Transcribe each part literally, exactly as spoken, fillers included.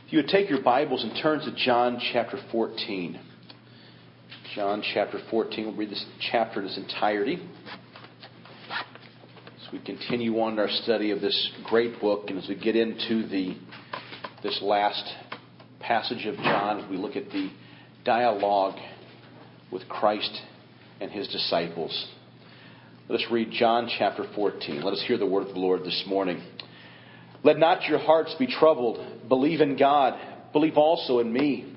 If you would take your Bibles and turn to John chapter fourteen. John chapter fourteen. We'll read this chapter in its entirety. As we continue on our study of this great book, and as we get into the this last passage of John, as we look at the dialogue with Christ and his disciples. Let us read John chapter fourteen. Let us hear the word of the Lord this morning. Let not your hearts be troubled. Believe in God. Believe also in me.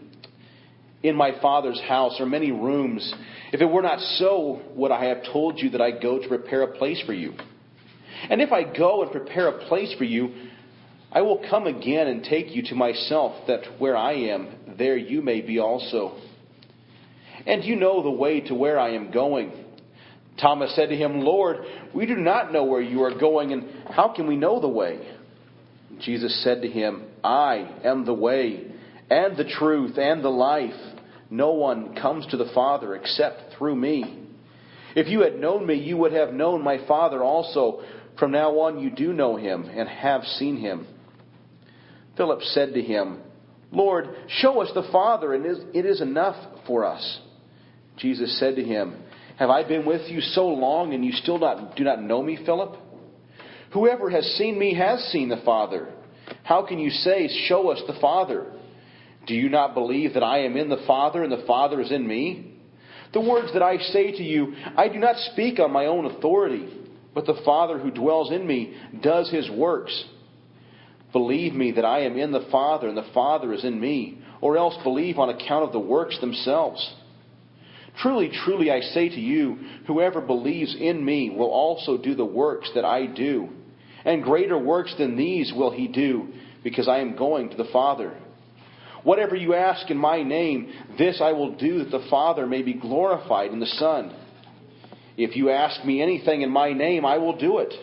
In my Father's house are many rooms. If it were not so, would I have told you that I go to prepare a place for you? And if I go and prepare a place for you, I will come again and take you to myself, that where I am, there you may be also. And you know the way to where I am going. Thomas said to him, Lord, we do not know where you are going, and how can we know the way? Jesus said to him, I am the way, and the truth, and the life. No one comes to the Father except through me. If you had known me, you would have known my Father also. From now on you do know him, and have seen him. Philip said to him, Lord, show us the Father, and it is enough for us. Jesus said to him, Have I been with you so long, and you still not, do not know me, Philip? Whoever has seen me has seen the Father. How can you say, show us the Father? Do you not believe that I am in the Father, and the Father is in me? The words that I say to you, I do not speak on my own authority, but the Father who dwells in me does his works. Believe me that I am in the Father, and the Father is in me, or else believe on account of the works themselves. Truly, truly, I say to you, whoever believes in me will also do the works that I do. And greater works than these will he do, because I am going to the Father. Whatever you ask in my name, this I will do, that the Father may be glorified in the Son. If you ask me anything in my name, I will do it.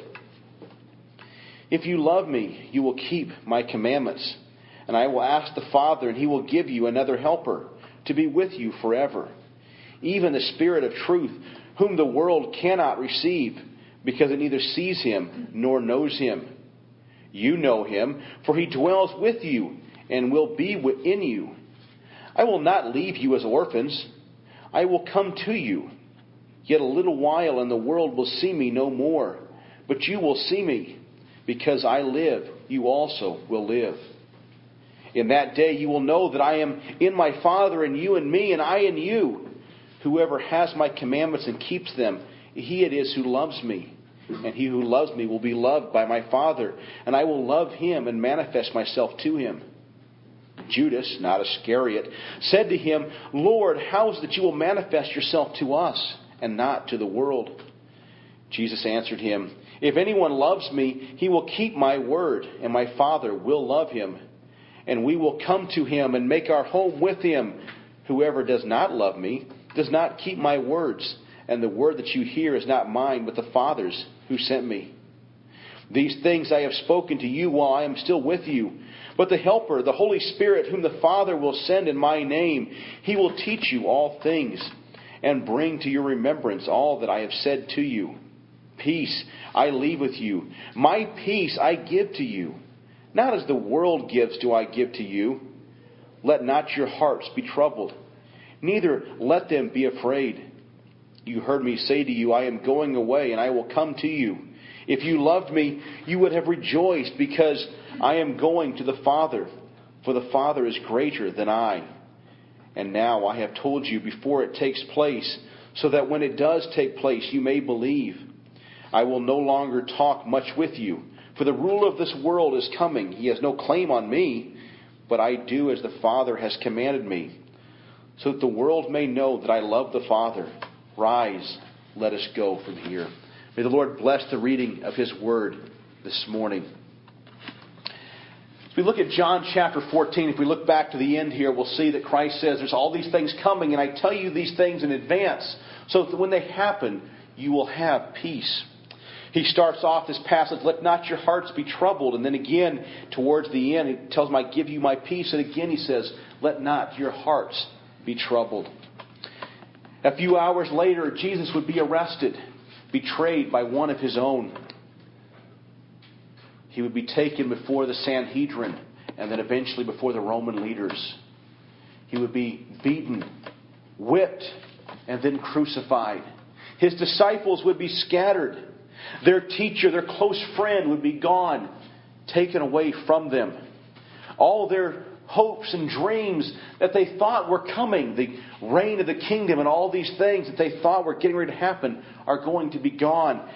If you love me, you will keep my commandments. And I will ask the Father, and he will give you another helper to be with you forever. Even the Spirit of truth, whom the world cannot receive, because it neither sees him nor knows him. You know him, for he dwells with you and will be in you. I will not leave you as orphans. I will come to you. Yet a little while, and the world will see me no more. But you will see me. Because I live, you also will live. In that day you will know that I am in my Father, and you in me, and I in you. Whoever has my commandments and keeps them, he it is who loves me. And he who loves me will be loved by my Father, and I will love him and manifest myself to him. Judas, not Iscariot, said to him, Lord, how is it that you will manifest yourself to us and not to the world? Jesus answered him, If anyone loves me, he will keep my word, and my Father will love him. And we will come to him and make our home with him. Whoever does not love me does not keep my words, and the word that you hear is not mine, but the Father's who sent me. These things I have spoken to you while I am still with you. But the Helper, the Holy Spirit, whom the Father will send in my name, he will teach you all things, and bring to your remembrance all that I have said to you. Peace I leave with you. My peace I give to you. Not as the world gives do I give to you. Let not your hearts be troubled, neither let them be afraid. You heard me say to you, I am going away, and I will come to you. If you loved me, you would have rejoiced, because I am going to the Father, for the Father is greater than I. And now I have told you before it takes place, so that when it does take place, you may believe. I will no longer talk much with you, for the ruler of this world is coming. He has no claim on me, but I do as the Father has commanded me, so that the world may know that I love the Father. Rise, let us go from here. May the Lord bless the reading of his word this morning. As we look at John chapter fourteen, if we look back to the end here, we'll see that Christ says there's all these things coming, and I tell you these things in advance, so that when they happen, you will have peace. He starts off this passage, let not your hearts be troubled. And then again, towards the end, he tells them, I give you my peace. And again he says, let not your hearts be troubled. A few hours later, Jesus would be arrested, betrayed by one of his own. He would be taken before the Sanhedrin and then eventually before the Roman leaders. He would be beaten, whipped, and then crucified. His disciples would be scattered. Their teacher, their close friend would be gone, taken away from them. All their hopes and dreams that they thought were coming, the reign of the kingdom and all these things that they thought were getting ready to happen, are going to be gone.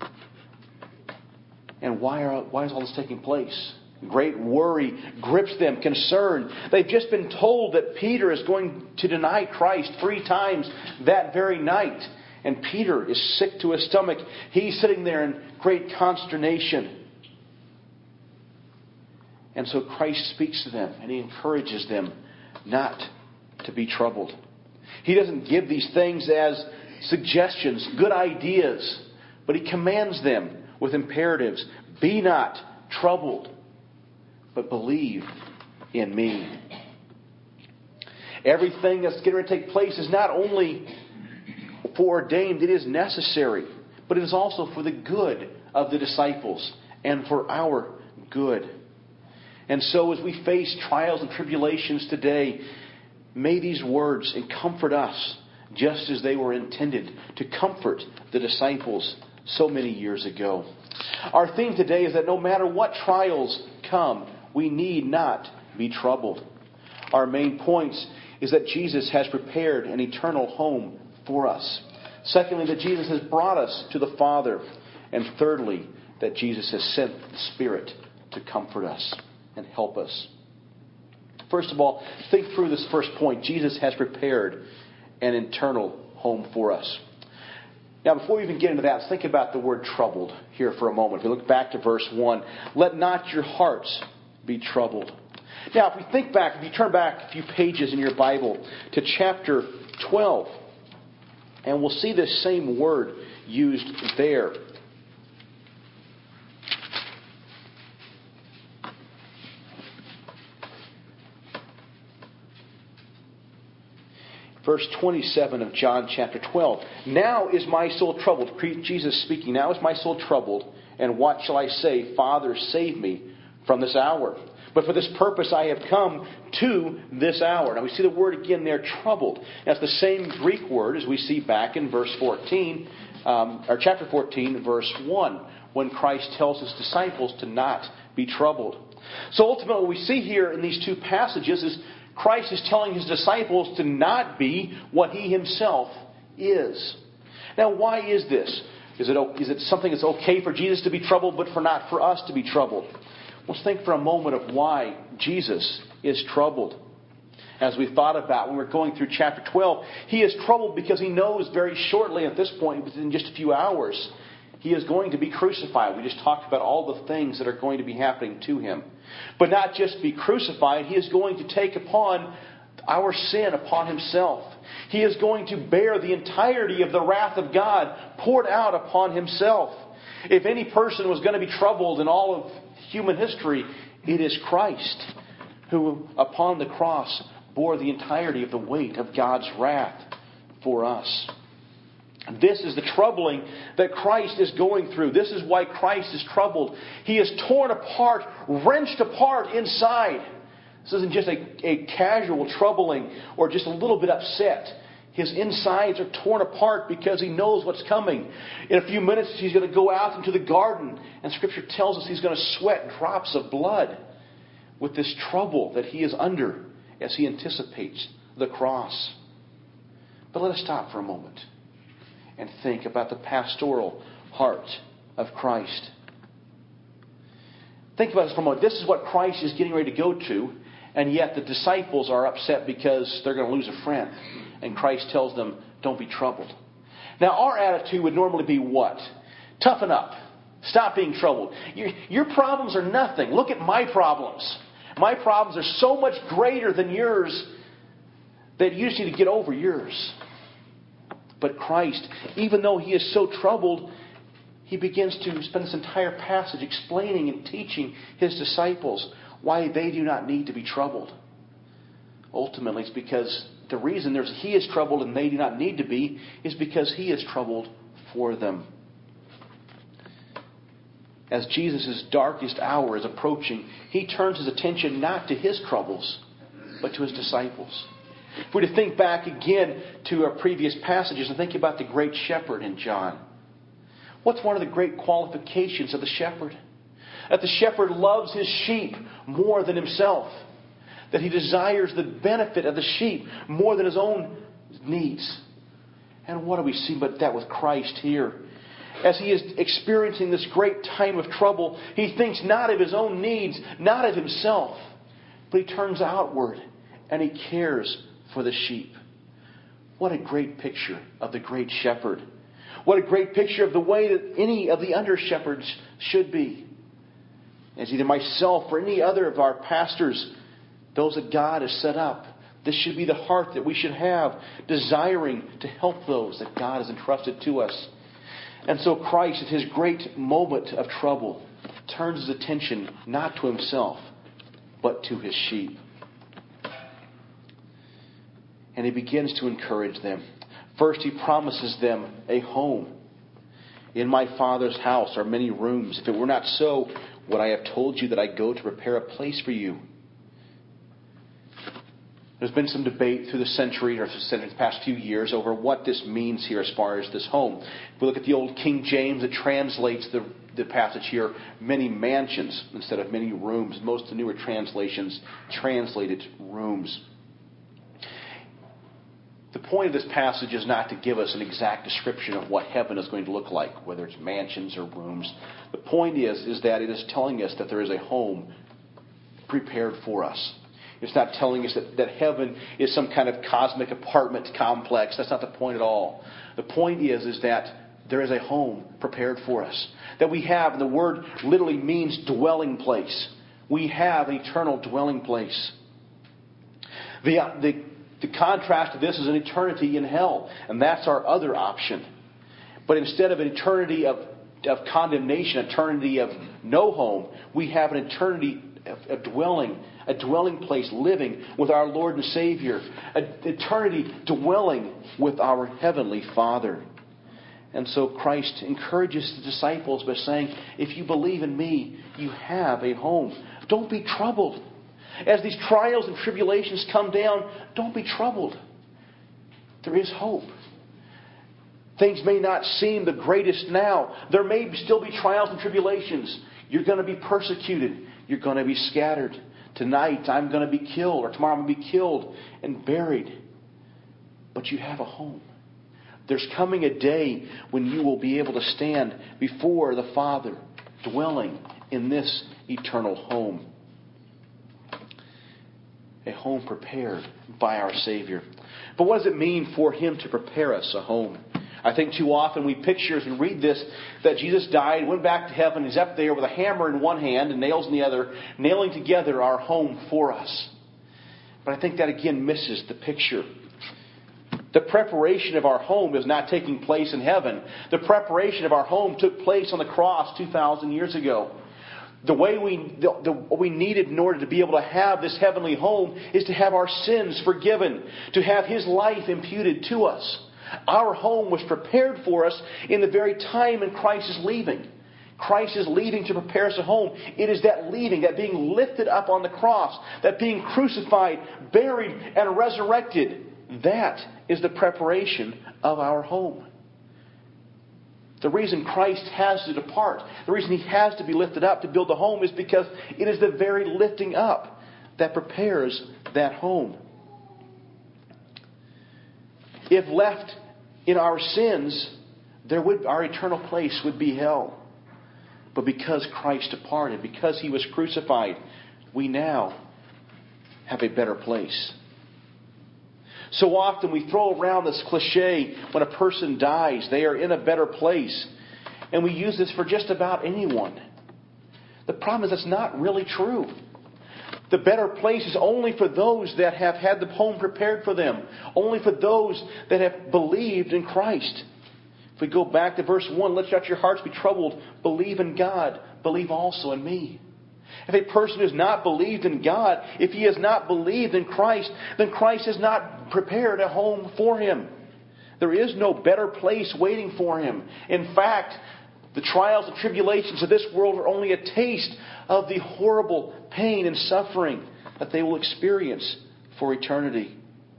And why are why is all this taking place? Great worry grips them, concern. They've just been told that Peter is going to deny Christ three times that very night. And Peter is sick to his stomach. He's sitting there in great consternation. And so Christ speaks to them and He encourages them not to be troubled. He doesn't give these things as suggestions, good ideas, but He commands them with imperatives. Be not troubled, but believe in me. Everything that's getting ready to take place is not only foreordained, it is necessary, but it is also for the good of the disciples and for our good. And so as we face trials and tribulations today, may these words comfort us just as they were intended to comfort the disciples so many years ago. Our theme today is that no matter what trials come, we need not be troubled. Our main points is that Jesus has prepared an eternal home for us. Secondly, that Jesus has brought us to the Father. And thirdly, that Jesus has sent the Spirit to comfort us and help us. First of all, think through this first point. Jesus has prepared an eternal home for us. Now, before we even get into that, let's think about the word troubled here for a moment. If we look back to verse one, let not your hearts be troubled. Now, if we think back, if you turn back a few pages in your Bible to chapter twelve, and we'll see this same word used there. Verse twenty-seven of John chapter twelve. Now is my soul troubled. Jesus speaking. Now is my soul troubled. And what shall I say? Father, save me from this hour. But for this purpose I have come to this hour. Now we see the word again there, troubled. That's the same Greek word as we see back in verse fourteen, um, or chapter fourteen, verse one, when Christ tells His disciples to not be troubled. So ultimately what we see here in these two passages is Christ is telling His disciples to not be what He Himself is. Now, why is this? Is it, is it something that's okay for Jesus to be troubled, but for not for us to be troubled? Let's think for a moment of why Jesus is troubled. As we thought about when we we're going through chapter twelve, He is troubled because He knows very shortly at this point, within just a few hours, He is going to be crucified. We just talked about all the things that are going to be happening to Him. But not just be crucified, He is going to take upon our sin upon Himself. He is going to bear the entirety of the wrath of God poured out upon Himself. If any person was going to be troubled in all of human history, it is Christ, who upon the cross bore the entirety of the weight of God's wrath for us. This is the troubling that Christ is going through. This is why Christ is troubled. He is torn apart, wrenched apart inside. This isn't just a, a casual troubling or just a little bit upset. His insides are torn apart because He knows what's coming. In a few minutes He's going to go out into the garden, and Scripture tells us He's going to sweat drops of blood with this trouble that He is under as He anticipates the cross. But let us stop for a moment and think about the pastoral heart of Christ. Think about this for a moment. This is what Christ is getting ready to go to, and yet the disciples are upset because they're going to lose a friend. And Christ tells them, don't be troubled. Now, our attitude would normally be what? Toughen up. Stop being troubled. Your, your problems are nothing. Look at my problems. My problems are so much greater than yours that you just need to get over yours. But Christ, even though He is so troubled, He begins to spend this entire passage explaining and teaching His disciples why they do not need to be troubled. Ultimately, it's because the reason there's He is troubled and they do not need to be is because He is troubled for them. as Jesus' darkest hour is approaching, He turns His attention not to His troubles, but to His disciples. If we were to think back again to our previous passages and think about the great shepherd in John, what's one of the great qualifications of the shepherd? That the shepherd loves his sheep more than himself. That he desires the benefit of the sheep more than his own needs. And what do we see but that with Christ here? As He is experiencing this great time of trouble, He thinks not of His own needs, not of Himself, but He turns outward and He cares for the sheep. What a great picture of the great shepherd. What a great picture of the way that any of the under shepherds should be. As either myself or any other of our pastors, those that God has set up, this should be the heart that we should have, desiring to help those that God has entrusted to us. And so Christ, at His great moment of trouble, turns His attention not to Himself, but to His sheep. And He begins to encourage them. First, He promises them a home. In my Father's house are many rooms. If it were not so, would I have told you that I go to prepare a place for you? There's been some debate through the century or the past few years over what this means here as far as this home. If we look at the old King James, it translates the, the passage here, many mansions instead of many rooms. Most of the newer translations translate it rooms. The point of this passage is not to give us an exact description of what heaven is going to look like, whether it's mansions or rooms. The point is, is that it is telling us that there is a home prepared for us. It's not telling us that, that heaven is some kind of cosmic apartment complex. That's not the point at all. The point is, is that there is a home prepared for us. That we have, and the word literally means dwelling place. We have an eternal dwelling place. The, the, the contrast to this is an eternity in hell. And that's our other option. But instead of an eternity of, of condemnation, eternity of no home, we have an eternity of, of dwelling A dwelling place, living with our Lord and Savior. An eternity dwelling with our Heavenly Father. And so Christ encourages the disciples by saying, if you believe in me, you have a home. Don't be troubled. As these trials and tribulations come down, don't be troubled. There is hope. Things may not seem the greatest now. There may still be trials and tribulations. You're going to be persecuted. You're going to be scattered. Tonight I'm going to be killed, or tomorrow I'm going to be killed and buried. But you have a home. There's coming a day when you will be able to stand before the Father, dwelling in this eternal home. A home prepared by our Savior. But what does it mean for Him to prepare us a home? I think too often we picture as we read this that Jesus died, went back to heaven, He's up there with a hammer in one hand and nails in the other, nailing together our home for us. But I think that again misses the picture. The preparation of our home is not taking place in heaven. The preparation of our home took place on the cross two thousand years ago. The way we, the, the, what we needed in order to be able to have this heavenly home is to have our sins forgiven, to have His life imputed to us. Our home was prepared for us in the very time when Christ is leaving. Christ is leaving to prepare us a home. It is that leaving, that being lifted up on the cross, that being crucified, buried, and resurrected. That is the preparation of our home. The reason Christ has to depart, the reason He has to be lifted up to build the home is because it is the very lifting up that prepares that home. If left in our sins, there would our eternal place would be hell. But because Christ departed, because He was crucified, we now have a better place. So often we throw around this cliche, when a person dies, they are in a better place. And we use this for just about anyone. The problem is that's not really true. The better place is only for those that have had the home prepared for them. Only for those that have believed in Christ. If we go back to verse one, let not your hearts be troubled. Believe in God. Believe also in me. If a person has not believed in God, if he has not believed in Christ, then Christ has not prepared a home for him. There is no better place waiting for him. In fact, The trials and tribulations of this world are only a taste of the horrible pain and suffering that they will experience for eternity.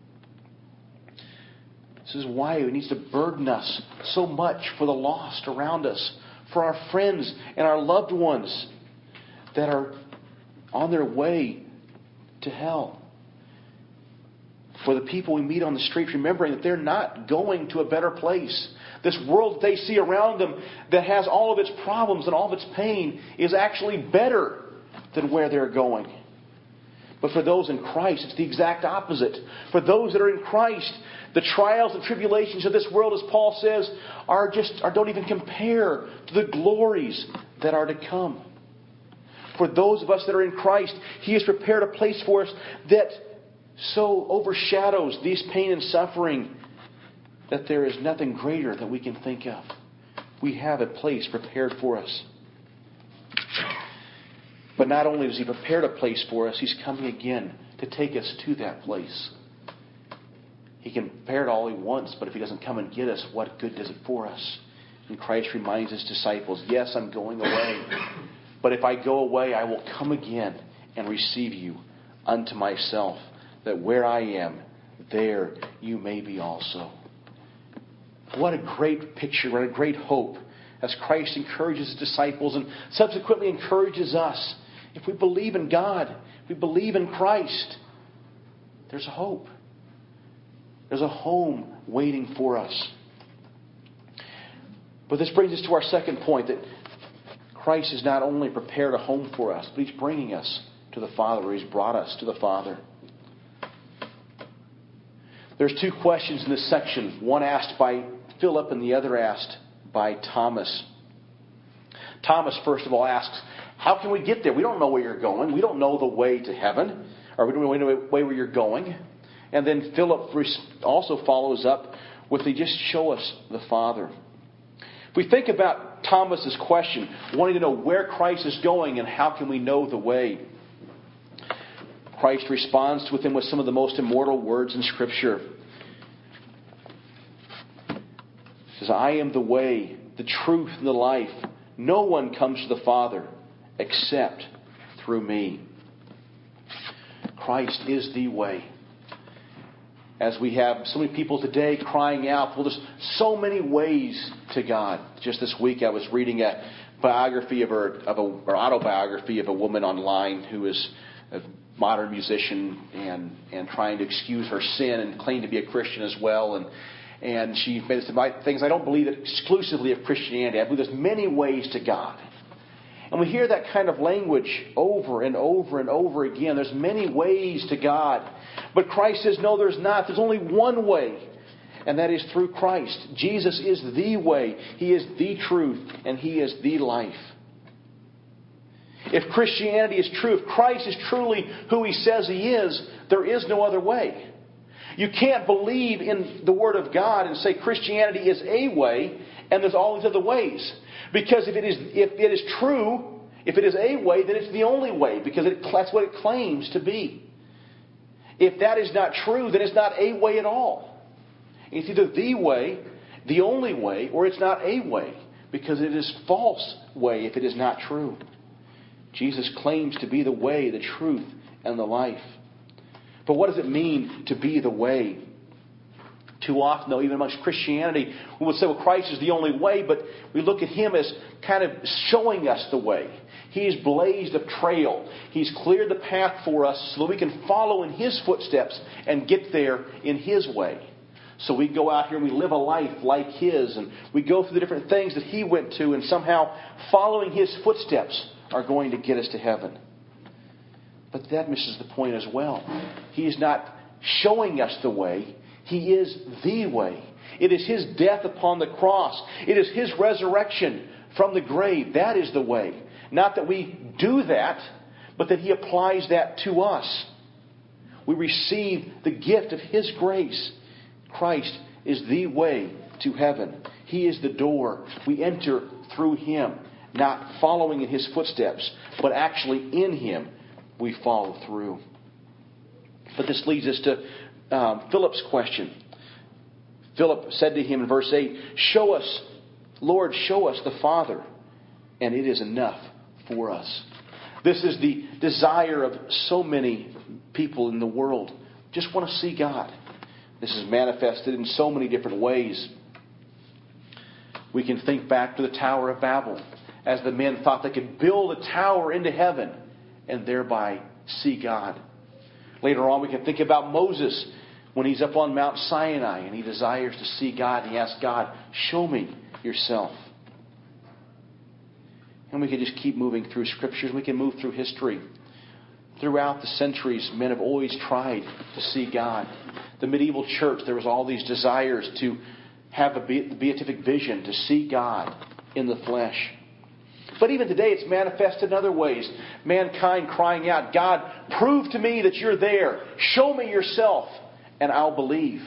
This is why it needs to burden us so much for the lost around us, for our friends and our loved ones that are on their way to hell. For the people we meet on the street, remembering that they're not going to a better place. This world that they see around them that has all of its problems and all of its pain is actually better than where they're going. But for those in Christ, it's the exact opposite. For those that are in Christ, the trials and tribulations of this world, as Paul says, are just are don't even compare to the glories that are to come. For those of us that are in Christ, He has prepared a place for us that so overshadows these pain and suffering that there is nothing greater that we can think of. We have a place prepared for us. But not only has He prepared a place for us, He's coming again to take us to that place. He can prepare it all He wants, but if He doesn't come and get us, what good does it for us? And Christ reminds His disciples, yes, I'm going away. But if I go away, I will come again and receive you unto myself, that where I am, there you may be also. What a great picture, what a great hope, as Christ encourages His disciples and subsequently encourages us. If we believe in God, if we believe in Christ, there's a hope. There's a home waiting for us. But this brings us to our second point, that Christ has not only prepared a home for us, but He's bringing us to the Father, or He's brought us to the Father. There's two questions in this section, one asked by Philip and the other asked by Thomas. Thomas, first of all, asks, how can we get there? We don't know where you're going. We don't know the way to heaven, or we don't know the way where you're going. And then Philip also follows up with, they just show us the Father. If we think about Thomas's question, wanting to know where Christ is going and how can we know the way, Christ responds with him with some of the most immortal words in Scripture. He says, I am the way, the truth, and the life. No one comes to the Father except through me. Christ is the way. As we have so many people today crying out, well, there's so many ways to God. Just this week I was reading a biography of, her, of a, or autobiography of a woman online who is a modern musician and, and trying to excuse her sin and claim to be a Christian as well. And and she made some things. I don't believe it exclusively of Christianity. I believe there's many ways to God. And we hear that kind of language over and over and over again. There's many ways to God. But Christ says, no, there's not. There's only one way. And that is through Christ. Jesus is the way. He is the truth. And He is the life. If Christianity is true, if Christ is truly who He says He is, there is no other way. You can't believe in the Word of God and say Christianity is a way and there's all these other ways. Because if it is if it is true, if it is a way, then it's the only way, because it, that's what it claims to be. If that is not true, then it's not a way at all. It's either the way, the only way, or it's not a way, because it is false way if it is not true. Jesus claims to be the way, the truth, and the life. But what does it mean to be the way? Too often, though, even amongst Christianity, we would say, well, Christ is the only way, but we look at Him as kind of showing us the way. He's blazed a trail. He's cleared the path for us so that we can follow in His footsteps and get there in His way. So we go out here and we live a life like His, and we go through the different things that He went to, and somehow following His footsteps are going to get us to heaven. But that misses the point as well. He is not showing us the way. He is the way. It is His death upon the cross. It is His resurrection from the grave. That is the way. Not that we do that, but that He applies that to us. We receive the gift of His grace. Christ is the way to heaven. He is the door. We enter through Him, not following in His footsteps, but actually in Him we follow through. But this leads us to um, Philip's question. Philip said to Him in verse eight, Show us, Lord, show us the Father, And it is enough for us. This is the desire of so many people in the world. Just want to see God. This is manifested in so many different ways. We can think back to the Tower of Babel, as the men thought they could build a tower into heaven and thereby see God. Later on, we can think about Moses when he's up on Mount Sinai and he desires to see God. And he asks God, show me yourself. And we can just keep moving through Scriptures. We can move through history. Throughout the centuries, men have always tried to see God. The medieval church, there was all these desires to have a beatific vision, to see God in the flesh. But even today, it's manifested in other ways. Mankind crying out, God, prove to me that you're there. Show me yourself, and I'll believe.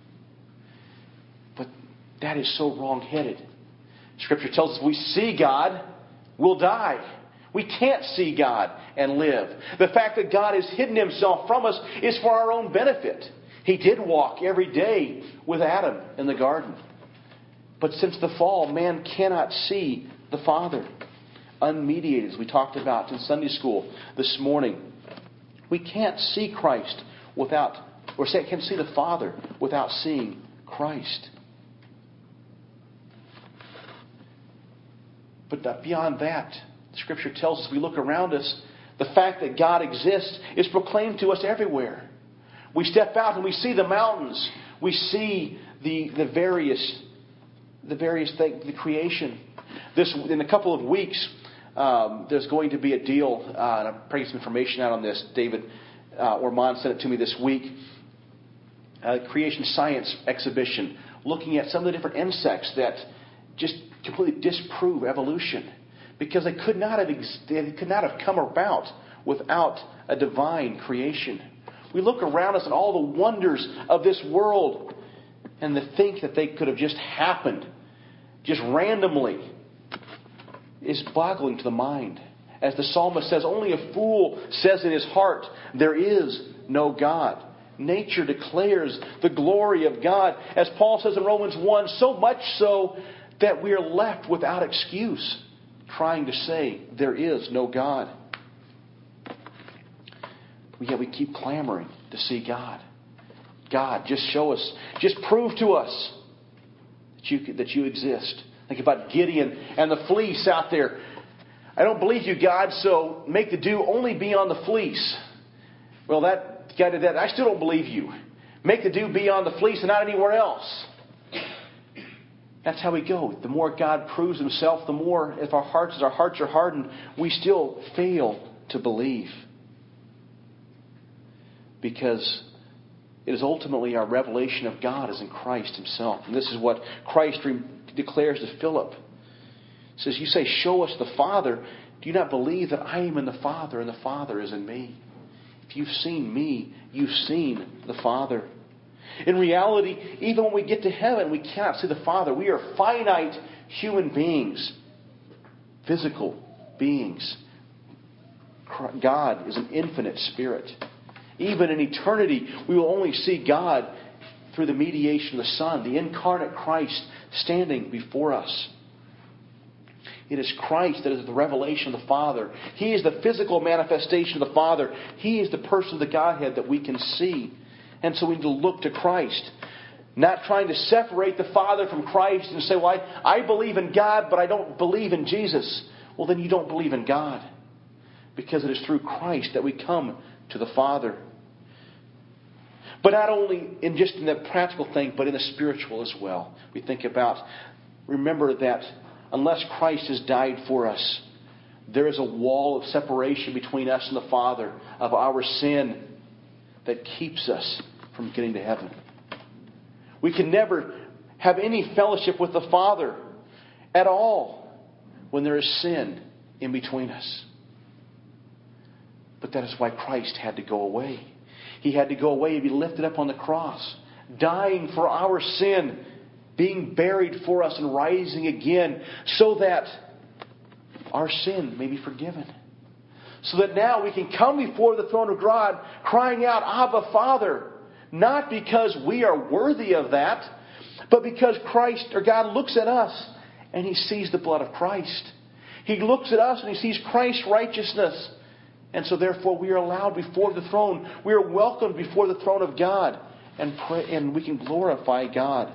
But that is so wrong-headed. Scripture tells us we see God, we'll die. We can't see God and live. The fact that God has hidden Himself from us is for our own benefit. He did walk every day with Adam in the garden. But since the fall, man cannot see the Father. Unmediated, as we talked about in Sunday school this morning. We can't see Christ without, or say, can't see the Father without seeing Christ. But beyond that, Scripture tells us, we look around us, the fact that God exists is proclaimed to us everywhere. We step out and we see the mountains. We see the the various the various things, the creation. This in a couple of weeks, um, there's going to be a deal. Uh, and I'm bringing some information out on this. David uh, Ormond sent it to me this week. A creation science exhibition looking at some of the different insects that just completely disprove evolution, because they could not have they could not have come about without a divine creation. We look around us at all the wonders of this world, and to think that they could have just happened, just randomly, is boggling to the mind. As the psalmist says, only a fool says in his heart, there is no God. Nature declares the glory of God. As Paul says in Romans one, so much so that we are left without excuse, trying to say there is no God. Yet we keep clamoring to see God. God, just show us, just prove to us that you, that you exist. Think about Gideon and the fleece out there. I don't believe you, God, so make the dew only be on the fleece. Well, that guy did that. I still don't believe you. Make the dew be on the fleece and not anywhere else. That's how we go. The more God proves Himself, the more, if our hearts, as our hearts are hardened, we still fail to believe. Because it is ultimately our revelation of God is in Christ Himself. And this is what Christ re- declares to Philip. He says, you say, show us the Father. Do you not believe that I am in the Father and the Father is in me? If you've seen me, you've seen the Father. In reality, even when we get to heaven, we cannot see the Father. We are finite human beings. Physical beings. God is an infinite spirit. Even in eternity, we will only see God through the mediation of the Son, the incarnate Christ standing before us. It is Christ that is the revelation of the Father. He is the physical manifestation of the Father. He is the person of the Godhead that we can see. And so we need to look to Christ. Not trying to separate the Father from Christ and say, well, I, I believe in God, but I don't believe in Jesus. Well, then you don't believe in God. Because it is through Christ that we come to the Father. But not only in just in the practical thing, but in the spiritual as well. We think about, remember that unless Christ has died for us, there is a wall of separation between us and the Father of our sin that keeps us from getting to heaven. We can never have any fellowship with the Father at all when there is sin in between us. But that is why Christ had to go away. He had to go away and be lifted up on the cross, dying for our sin, being buried for us and rising again so that our sin may be forgiven. So that now we can come before the throne of God crying out, Abba, Father, not because we are worthy of that, but because Christ or God looks at us and He sees the blood of Christ. He looks at us and He sees Christ's righteousness. And so therefore we are allowed before the throne. We are welcomed before the throne of God. And pray, and we can glorify God.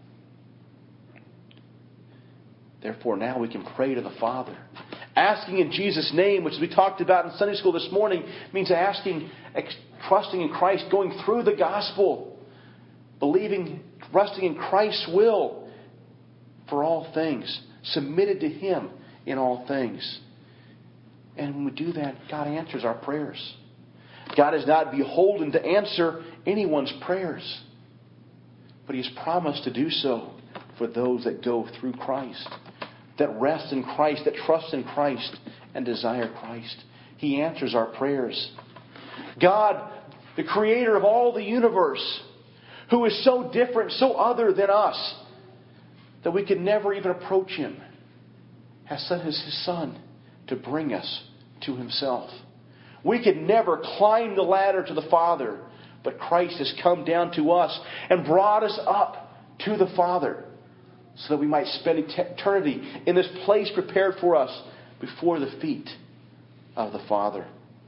Therefore now we can pray to the Father. Asking in Jesus' name, which we talked about in Sunday school this morning, means asking, trusting in Christ, going through the gospel, believing, trusting in Christ's will for all things, submitted to Him in all things. And when we do that, God answers our prayers. God is not beholden to answer anyone's prayers, but He has promised to do so for those that go through Christ, that rest in Christ, that trust in Christ, and desire Christ. He answers our prayers. God, the Creator of all the universe, who is so different, so other than us, that we could never even approach Him, has sent His Son to bring us to Himself. We could never climb the ladder to the Father, but Christ has come down to us and brought us up to the Father so that we might spend eternity in this place prepared for us before the feet of the Father.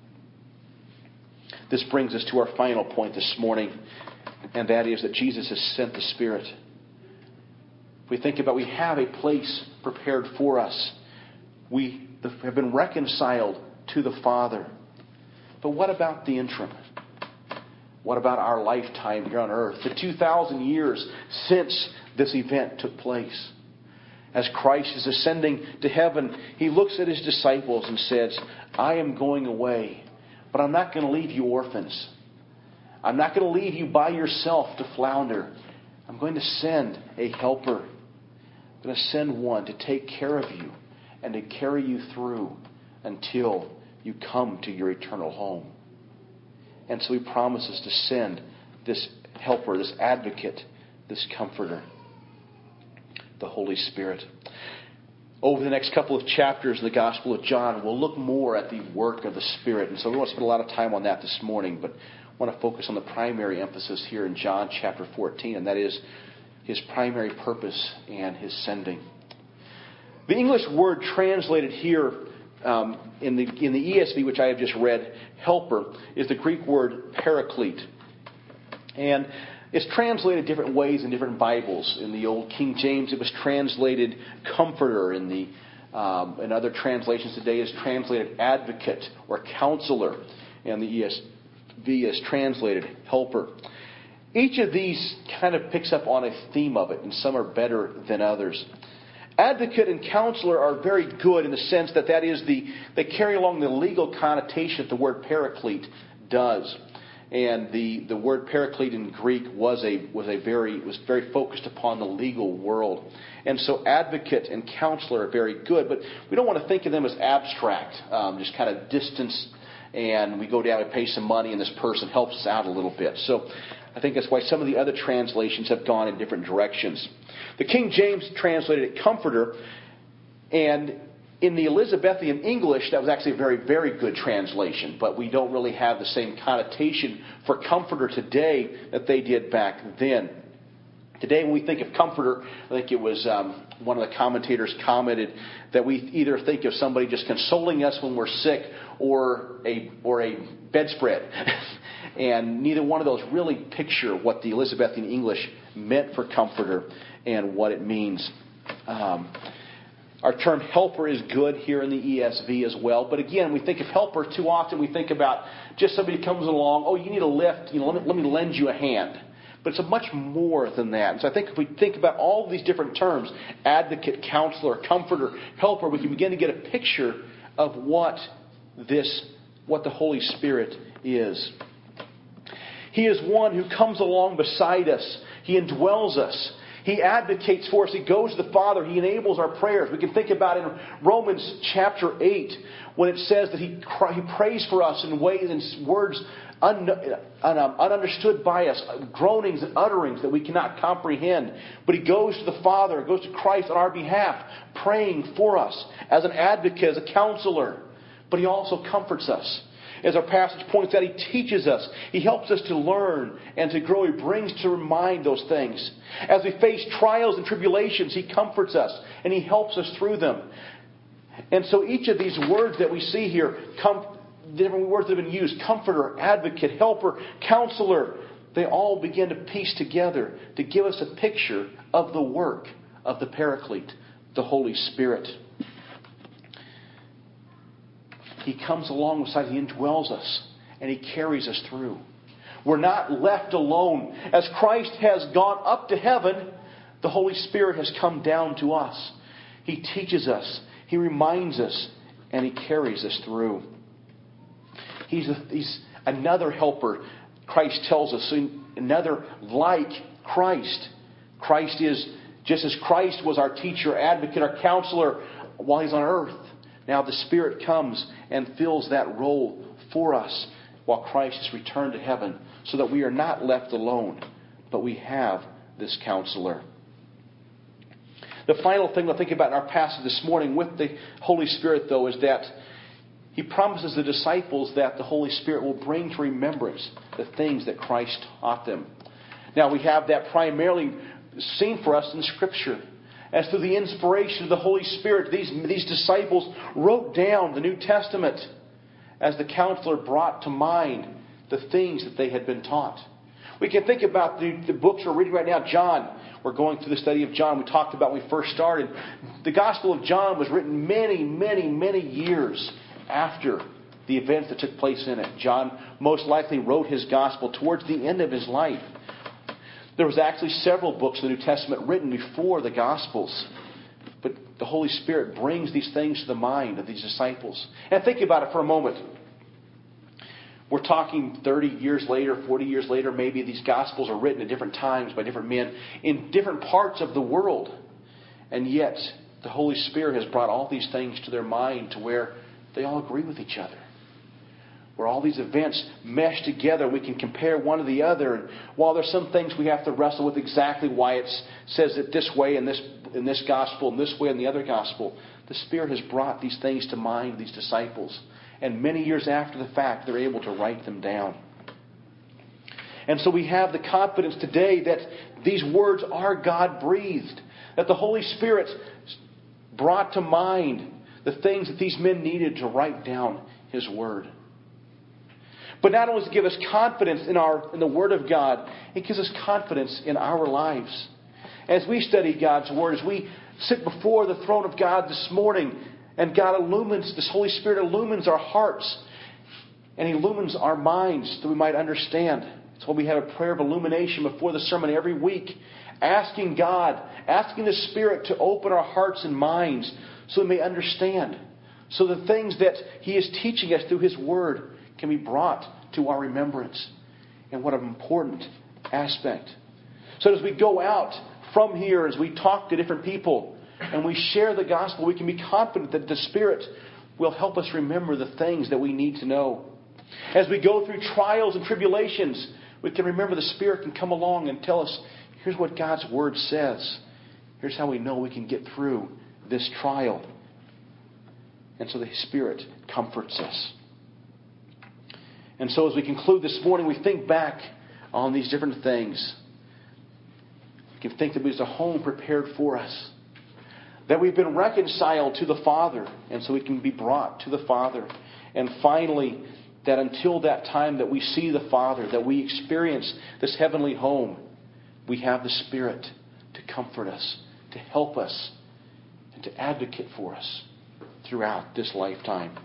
This brings us to our final point this morning, and that is that Jesus has sent the Spirit. If we think about, we have a place prepared for us. We have been reconciled to the Father. But what about the interim? What about our lifetime here on earth? The two thousand years since this event took place. As Christ is ascending to heaven, He looks at His disciples and says, I am going away, but I'm not going to leave you orphans. I'm not going to leave you by yourself to flounder. I'm going to send a helper. I'm going to send one to take care of you and to carry you through until you come to your eternal home. And so He promises to send this helper, this advocate, this comforter, the Holy Spirit. Over the next couple of chapters in the Gospel of John, we'll look more at the work of the Spirit. And so we won't spend a lot of time on that this morning, but I want to focus on the primary emphasis here in John chapter fourteen, and that is His primary purpose and His sending. The English word translated here um, in the in the E S V, which I have just read, helper, is the Greek word paraclete. And it's translated different ways in different Bibles. In the Old King James, it was translated comforter. In the um, in other translations today, is translated advocate or counselor. And the E S V is translated helper. Each of these kind of picks up on a theme of it, and some are better than others. Advocate and counselor are very good in the sense that that is the they carry along the legal connotation that the word paraclete does. And the, the word paraclete in Greek was a was a very was very focused upon the legal world. And so advocate and counselor are very good, but we don't want to think of them as abstract, um, just kind of distance, and we go down and pay some money and this person helps us out a little bit. So I think that's why some of the other translations have gone in different directions. The King James translated it comforter, and in the Elizabethan English, that was actually a very, very good translation, but we don't really have the same connotation for comforter today that they did back then. Today, when we think of comforter, I think it was um, one of the commentators commented that we either think of somebody just consoling us when we're sick or a or a bedspread. And neither one of those really picture what the Elizabethan English meant for comforter and what it means. Um, our term helper is good here in the E S V as well. But again, we think of helper too often. We think about just somebody who comes along, oh, you need a lift, you know, let me, let me lend you a hand. But it's a much more than that. And so I think if we think about all of these different terms, advocate, counselor, comforter, helper, we can begin to get a picture of what this, what the Holy Spirit is. He is one who comes along beside us. He indwells us. He advocates for us. He goes to the Father. He enables our prayers. We can think about in Romans chapter eight when it says that He he prays for us in ways and words un, un, um, ununderstood by us, groanings and utterings that we cannot comprehend. But He goes to the Father, goes to Christ on our behalf, praying for us as an advocate, as a counselor. But He also comforts us. As our passage points out, He teaches us. He helps us to learn and to grow. He brings to mind those things. As we face trials and tribulations, He comforts us and He helps us through them. And so each of these words that we see here, com- different words that have been used, comforter, advocate, helper, counselor, they all begin to piece together to give us a picture of the work of the Paraclete, the Holy Spirit. He comes alongside, He indwells us, and He carries us through. We're not left alone. As Christ has gone up to heaven, the Holy Spirit has come down to us. He teaches us, He reminds us, and He carries us through. He's, a, he's another helper, Christ tells us, another like Christ. Christ is, just as Christ was our teacher, advocate, our counselor while He's on earth. Now the Spirit comes and fills that role for us while Christ is returned to heaven, so that we are not left alone, but we have this counselor. The final thing to think about in our passage this morning with the Holy Spirit, though, is that He promises the disciples that the Holy Spirit will bring to remembrance the things that Christ taught them. Now, we have that primarily seen for us in Scripture. As through the inspiration of the Holy Spirit, these, these disciples wrote down the New Testament as the counselor brought to mind the things that they had been taught. We can think about the, the books we're reading right now. John, we're going through the study of John. We talked about when we first started. The Gospel of John was written many, many, many years after the events that took place in it. John most likely wrote his Gospel towards the end of his life. There was actually several books of the New Testament written before the Gospels. But the Holy Spirit brings these things to the mind of these disciples. And think about it for a moment. We're talking thirty years later, forty years later, maybe these Gospels are written at different times by different men in different parts of the world. And yet, the Holy Spirit has brought all these things to their mind to where they all agree with each other. Where all these events mesh together, we can compare one to the other. And while there's some things we have to wrestle with exactly why it says it this way in this in this gospel, and this way in the other gospel, the Spirit has brought these things to mind, these disciples. And many years after the fact, they're able to write them down. And so we have the confidence today that these words are God-breathed. That the Holy Spirit brought to mind the things that these men needed to write down His Word. But not only does it give us confidence in our in the Word of God, it gives us confidence in our lives. As we study God's Word, as we sit before the throne of God this morning, and God illumines, this Holy Spirit illumines our hearts, and He illumines our minds that we might understand. That's why we have a prayer of illumination before the sermon every week, asking God, asking the Spirit to open our hearts and minds so we may understand. So the things that He is teaching us through His Word can be brought to our remembrance. And what an important aspect. So as we go out from here, as we talk to different people, and we share the gospel, we can be confident that the Spirit will help us remember the things that we need to know. As we go through trials and tribulations, we can remember the Spirit can come along and tell us, here's what God's Word says. Here's how we know we can get through this trial. And so the Spirit comforts us. And so as we conclude this morning, we think back on these different things. We can think that there's a home prepared for us. That we've been reconciled to the Father, and so we can be brought to the Father. And finally, that until that time that we see the Father, that we experience this heavenly home, we have the Spirit to comfort us, to help us, and to advocate for us throughout this lifetime.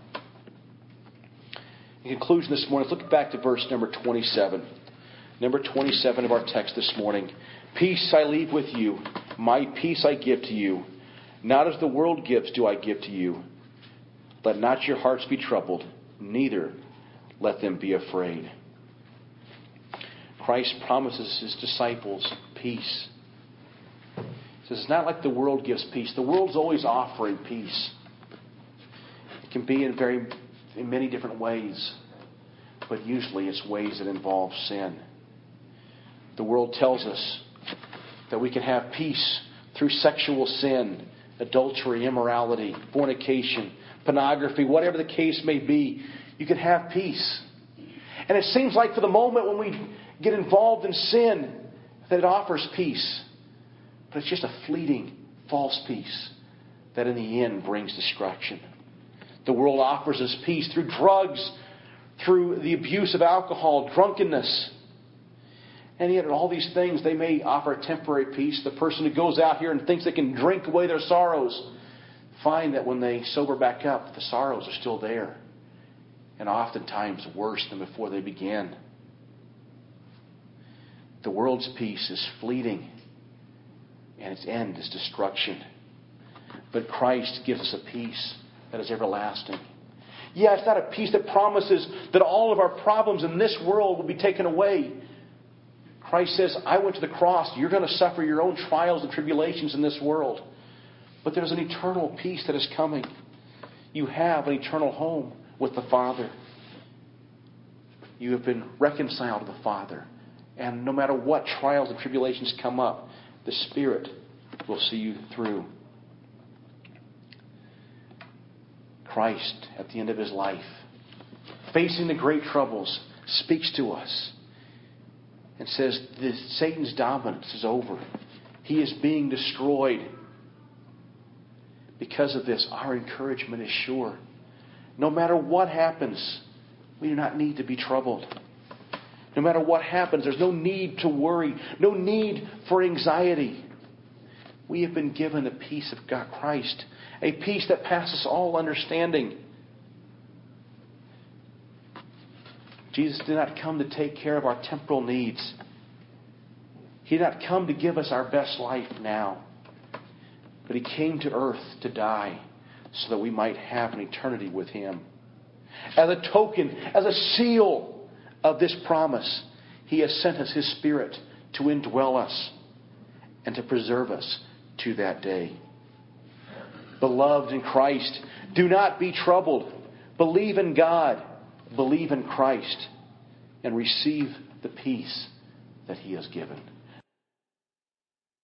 In conclusion this morning, let's look back to verse number twenty-seven. Number twenty-seven of our text this morning. Peace I leave with you, my peace I give to you. Not as the world gives do I give to you. Let not your hearts be troubled, neither let them be afraid. Christ promises His disciples peace. He says it's not like the world gives peace. The world's always offering peace. It can be in very in many different ways, but usually it's ways that involve sin. The world tells us that we can have peace through sexual sin, adultery, immorality, fornication, pornography, whatever the case may be. You can have peace. And it seems like for the moment when we get involved in sin, that it offers peace. But it's just a fleeting, false peace. that in the end brings destruction. The world offers us peace through drugs, through the abuse of alcohol, drunkenness. And yet all these things, they may offer a temporary peace. The person who goes out here and thinks they can drink away their sorrows find that when they sober back up, the sorrows are still there. And oftentimes worse than before they began. The world's peace is fleeting, and its end is destruction. But Christ gives us a peace that is everlasting. Yeah, it's not a peace that promises that all of our problems in this world will be taken away. Christ says, I went to the cross. You're going to suffer your own trials and tribulations in this world. But there's an eternal peace that is coming. You have an eternal home with the Father. You have been reconciled to the Father. And no matter what trials and tribulations come up, the Spirit will see you through. Christ, at the end of His life, facing the great troubles, speaks to us and says, Satan's dominance is over. He is being destroyed. Because of this, our encouragement is sure. No matter what happens, we do not need to be troubled. No matter what happens, there's no need to worry, no need for anxiety. We have been given the peace of God, Christ, a peace that passes all understanding. Jesus did not come to take care of our temporal needs. He did not come to give us our best life now. But He came to earth to die so that we might have an eternity with Him. As a token, as a seal of this promise, He has sent us His Spirit to indwell us and to preserve us to that day. Beloved in Christ, do not be troubled. Believe in God. Believe in Christ. And receive the peace that He has given.